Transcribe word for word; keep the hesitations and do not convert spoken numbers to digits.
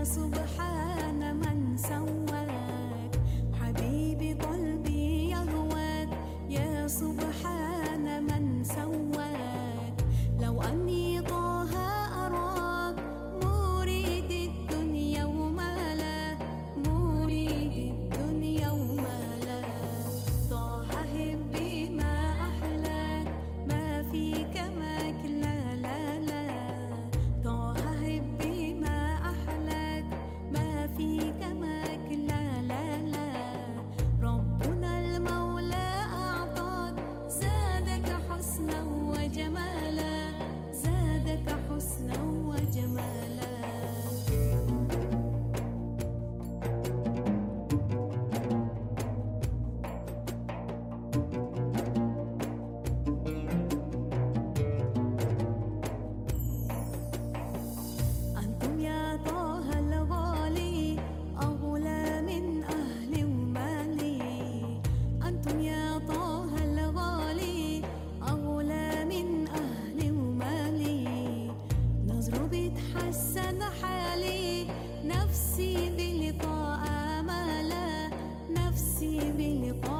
سبحان من سواك، حبيبي قلبي يهواك يا سبحان من سواك. لو أني طه أراك مريد الدنيا وما لا، مريد الدنيا وما لا. طه هبي ما أحلاك، ما في كماك لا لا لا. طه هبي ما أحلاك، ما في كماك لا لا لا. ربنا المولى أعطاك، زادك حسنا وجمالا، زادك حسنا وجمالا. أنتم يا طه الغالي أغلى من أهلي ومالي، أنتم يا طه الغالي أغلى من أهلي ومالي. نظرة بتحسن حالي، نفسي بلقاء آمالا، نفسي بلقاء